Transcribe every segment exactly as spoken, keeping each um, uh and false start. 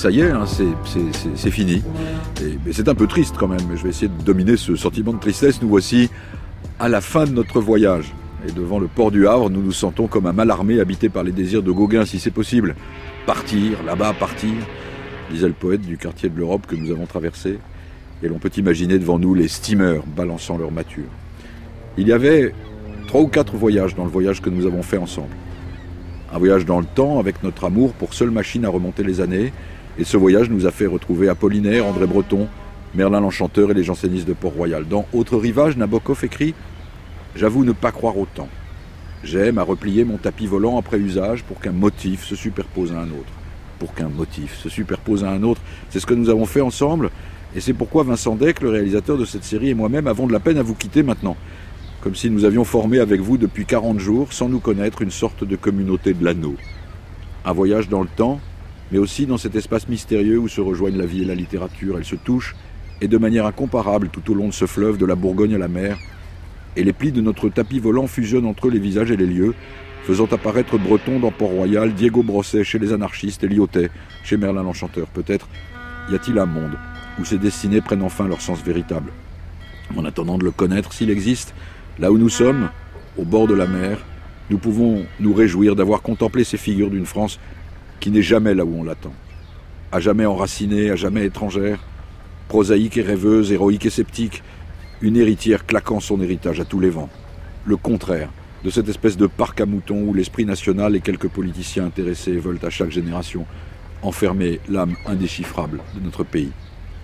ça y est, hein, c'est, c'est, c'est, c'est fini. Et, mais c'est un peu triste quand même, mais je vais essayer de dominer ce sentiment de tristesse. Nous voici à la fin de notre voyage. Et devant le port du Havre, nous nous sentons comme un mal armé habité par les désirs de Gauguin, si c'est possible. Partir, là-bas, partir, disait le poète du quartier de l'Europe que nous avons traversé. Et l'on peut imaginer devant nous les steamers balançant leur mâture. Il y avait trois ou quatre voyages dans le voyage que nous avons fait ensemble. Un voyage dans le temps avec notre amour pour seule machine à remonter les années. Et ce voyage nous a fait retrouver Apollinaire, André Breton, Merlin l'Enchanteur et les jansénistes de Port-Royal. Dans Autre Rivage, Nabokov écrit « J'avoue ne pas croire au temps. J'aime à replier mon tapis volant après usage pour qu'un motif se superpose à un autre. » Pour qu'un motif se superpose à un autre, c'est ce que nous avons fait ensemble. Et c'est pourquoi Vincent Deck, le réalisateur de cette série, et moi-même avons de la peine à vous quitter maintenant. Comme si nous avions formé avec vous depuis quarante jours, sans nous connaître, une sorte de communauté de l'anneau. Un voyage dans le temps, mais aussi dans cet espace mystérieux où se rejoignent la vie et la littérature. Elles se touchent, et de manière incomparable tout au long de ce fleuve, de la Bourgogne à la mer. Et les plis de notre tapis volant fusionnent entre eux les visages et les lieux, faisant apparaître Breton dans Port-Royal, Diego Brosset chez les anarchistes et Lyotet chez Merlin l'Enchanteur. Peut-être y a-t-il un monde où ces destinées prennent enfin leur sens véritable. En attendant de le connaître, s'il existe, là où nous sommes, au bord de la mer, nous pouvons nous réjouir d'avoir contemplé ces figures d'une France qui n'est jamais là où on l'attend. À jamais enracinée, à jamais étrangère, prosaïque et rêveuse, héroïque et sceptique, une héritière claquant son héritage à tous les vents. Le contraire de cette espèce de parc à moutons où l'esprit national et quelques politiciens intéressés veulent à chaque génération enfermer l'âme indéchiffrable de notre pays.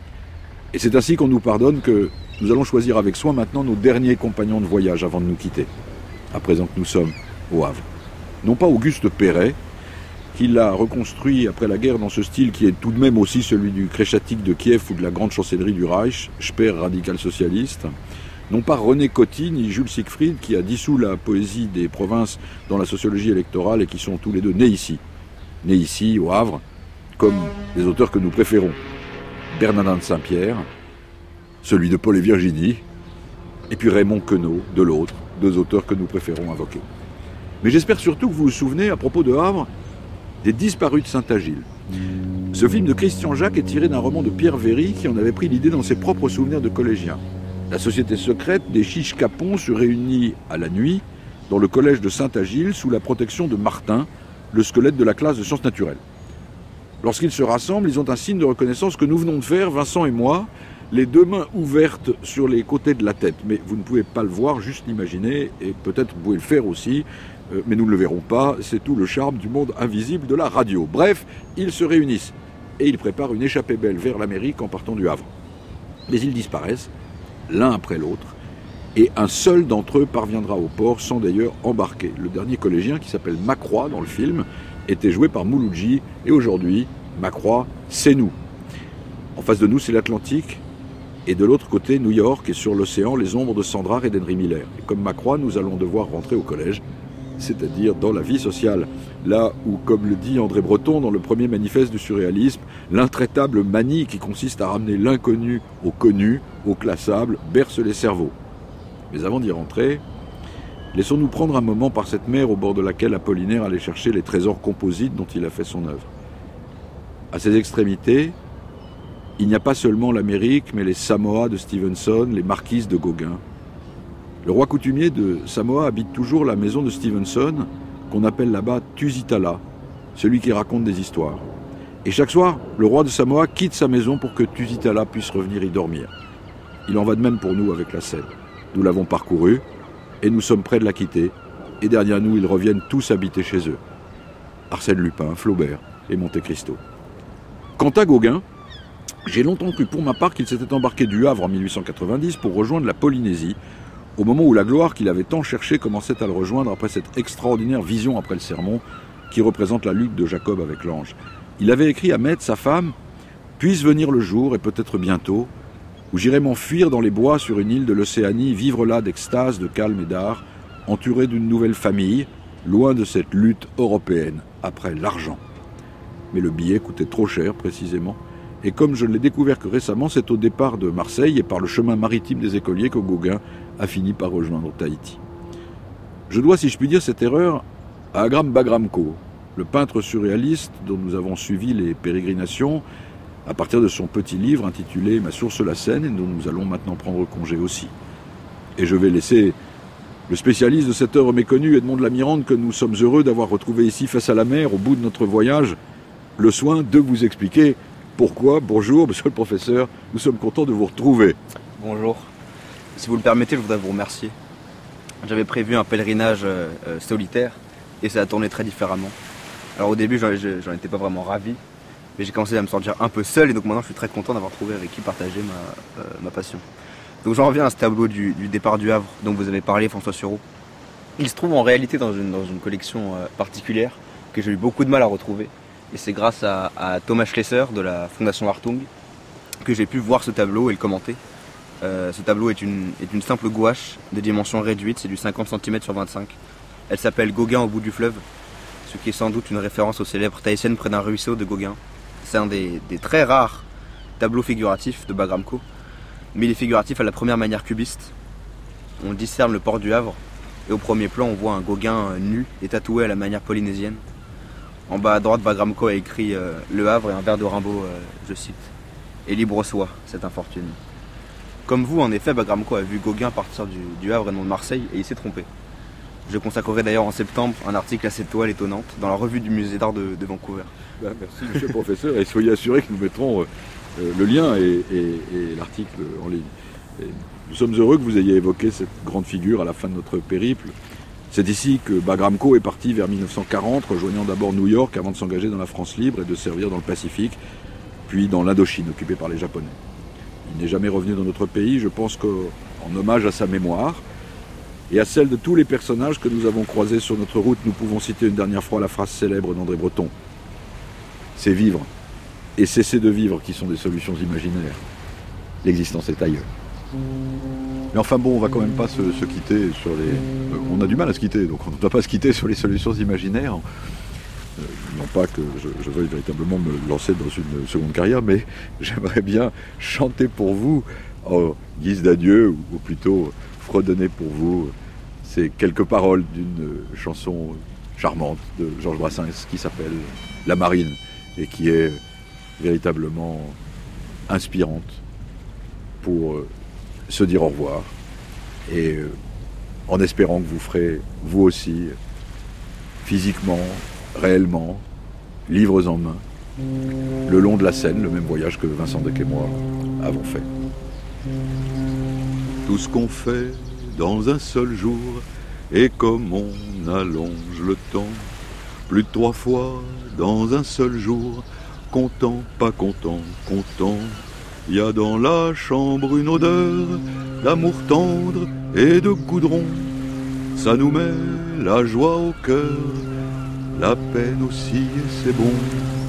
Et c'est ainsi qu'on nous pardonne que nous allons choisir avec soin maintenant nos derniers compagnons de voyage avant de nous quitter, à présent que nous sommes au Havre. Non pas Auguste Perret, qui l'a reconstruit après la guerre dans ce style qui est tout de même aussi celui du Kreshatik de Kiev ou de la grande chancellerie du Reich, Speer radical-socialiste. Non pas René Coty ni Jules Siegfried, qui a dissous la poésie des provinces dans la sociologie électorale et qui sont tous les deux nés ici. Nés ici, au Havre, comme les auteurs que nous préférons. Bernardin de Saint-Pierre, celui de Paul et Virginie, et puis Raymond Queneau, de l'autre, deux auteurs que nous préférons invoquer. Mais j'espère surtout que vous vous souvenez, à propos de Havre, des Disparus de Saint-Agile. Ce film de Christian Jacques est tiré d'un roman de Pierre Véry qui en avait pris l'idée dans ses propres souvenirs de collégien. La société secrète des Chiches Capons se réunit à la nuit dans le collège de Saint-Agile sous la protection de Martin, le squelette de la classe de sciences naturelles. Lorsqu'ils se rassemblent, ils ont un signe de reconnaissance que nous venons de faire, Vincent et moi, les deux mains ouvertes sur les côtés de la tête. Mais vous ne pouvez pas le voir, juste l'imaginer, et peut-être vous pouvez le faire aussi, euh, mais nous ne le verrons pas, c'est tout le charme du monde invisible de la radio. Bref, ils se réunissent, et ils préparent une échappée belle vers l'Amérique en partant du Havre. Mais ils disparaissent, l'un après l'autre, et un seul d'entre eux parviendra au port sans d'ailleurs embarquer. Le dernier collégien, qui s'appelle Macroy dans le film, était joué par Mouloudji, et aujourd'hui, Macroy, c'est nous. En face de nous, c'est l'Atlantique, et de l'autre côté, New York, et sur l'océan, les ombres de Sandrard et d'Henry Miller. Et comme Macroy, nous allons devoir rentrer au collège, c'est-à-dire dans la vie sociale. Là où, comme le dit André Breton dans le premier manifeste du surréalisme, l'intraitable manie qui consiste à ramener l'inconnu au connu, au classable, berce les cerveaux. Mais avant d'y rentrer, laissons-nous prendre un moment par cette mer au bord de laquelle Apollinaire allait chercher les trésors composites dont il a fait son œuvre. À ses extrémités, il n'y a pas seulement l'Amérique, mais les Samoa de Stevenson, les marquises de Gauguin. Le roi coutumier de Samoa habite toujours la maison de Stevenson, qu'on appelle là-bas Tusitala, celui qui raconte des histoires. Et chaque soir, le roi de Samoa quitte sa maison pour que Tusitala puisse revenir y dormir. Il en va de même pour nous avec la Seine. Nous l'avons parcourue, et nous sommes près de la quitter, et derrière nous, ils reviennent tous habiter chez eux. Arsène Lupin, Flaubert et Monte Cristo. Quant à Gauguin, j'ai longtemps cru pour ma part qu'il s'était embarqué du Havre en mille huit cent quatre-vingt-dix pour rejoindre la Polynésie, au moment où la gloire qu'il avait tant cherchée commençait à le rejoindre après cette extraordinaire vision après le sermon qui représente la lutte de Jacob avec l'ange. Il avait écrit à Med, sa femme, « Puisse venir le jour, et peut-être bientôt, où j'irai m'enfuir dans les bois sur une île de l'Océanie, vivre là d'extase, de calme et d'art, entouré d'une nouvelle famille, loin de cette lutte européenne après l'argent. » Mais le billet coûtait trop cher, précisément. Et comme je ne l'ai découvert que récemment, c'est au départ de Marseille et par le chemin maritime des écoliers que Gauguin a fini par rejoindre Tahiti. Je dois, si je puis dire, cette erreur à Agram Bagramko, le peintre surréaliste dont nous avons suivi les pérégrinations à partir de son petit livre intitulé « Ma source la Seine » et dont nous allons maintenant prendre congé aussi. Et je vais laisser le spécialiste de cette œuvre méconnue, Edmond de la Mirande, que nous sommes heureux d'avoir retrouvé ici face à la mer au bout de notre voyage, le soin de vous expliquer pourquoi. Bonjour, monsieur le professeur, nous sommes contents de vous retrouver. Bonjour. Si vous le permettez, je voudrais vous remercier. J'avais prévu un pèlerinage euh, solitaire et ça a tourné très différemment. Alors au début, j'en, j'en étais pas vraiment ravi, mais j'ai commencé à me sentir un peu seul et donc maintenant je suis très content d'avoir trouvé avec qui partager ma, euh, ma passion. Donc j'en reviens à ce tableau du, du départ du Havre dont vous avez parlé, François Sureau. Il se trouve en réalité dans une, dans une collection euh, particulière que j'ai eu beaucoup de mal à retrouver. Et c'est grâce à, à Thomas Schlesser de la Fondation Hartung que j'ai pu voir ce tableau et le commenter. Euh, ce tableau est une, est une simple gouache de dimension réduite, c'est du cinquante centimètres sur vingt-cinq. Elle s'appelle Gauguin au bout du fleuve, ce qui est sans doute une référence au célèbre Tahitienne près d'un ruisseau de Gauguin. C'est un des, des très rares tableaux figuratifs de Bagramko, mais il est figuratif à la première manière cubiste. On discerne le port du Havre, et au premier plan on voit un Gauguin nu et tatoué à la manière polynésienne. En bas à droite, Bagramko a écrit euh, Le Havre et un vers de Rimbaud, euh, je cite. Et libre soit cet infortuné. Comme vous, en effet, Bagramko a vu Gauguin partir du, du Havre et non de Marseille, et il s'est trompé. Je consacrerai d'ailleurs en septembre un article à cette toile étonnante dans la revue du musée d'art de, de Vancouver. Ben, merci monsieur le professeur, et soyez assurés que nous mettrons euh, le lien et, et, et l'article en ligne. Et nous sommes heureux que vous ayez évoqué cette grande figure à la fin de notre périple. C'est ici que Bagramko est parti vers mille neuf cent quarante, rejoignant d'abord New York avant de s'engager dans la France libre et de servir dans le Pacifique, puis dans l'Indochine, occupée par les Japonais. Il n'est jamais revenu dans notre pays, je pense qu'en hommage à sa mémoire et à celle de tous les personnages que nous avons croisés sur notre route, nous pouvons citer une dernière fois la phrase célèbre d'André Breton. C'est vivre et cesser de vivre qui sont des solutions imaginaires. L'existence est ailleurs. Mais enfin bon, on va quand même pas se, se quitter sur les... Euh, on a du mal à se quitter, donc on ne doit pas se quitter sur les solutions imaginaires. Euh, non pas que je, je veuille véritablement me lancer dans une seconde carrière, mais j'aimerais bien chanter pour vous, en guise d'adieu, ou, ou plutôt fredonner pour vous, ces quelques paroles d'une chanson charmante de Georges Brassens qui s'appelle La Marine, et qui est véritablement inspirante pour euh, se dire au revoir, et euh, en espérant que vous ferez, vous aussi, physiquement, réellement, livres en main, le long de la Seine, le même voyage que Vincent Deck et moi avons fait. Tout ce qu'on fait dans un seul jour, et comme on allonge le temps, plus de trois fois dans un seul jour, content, pas content, content. Il y a dans la chambre une odeur d'amour tendre et de goudron. Ça nous met la joie au cœur, la peine aussi, et c'est bon.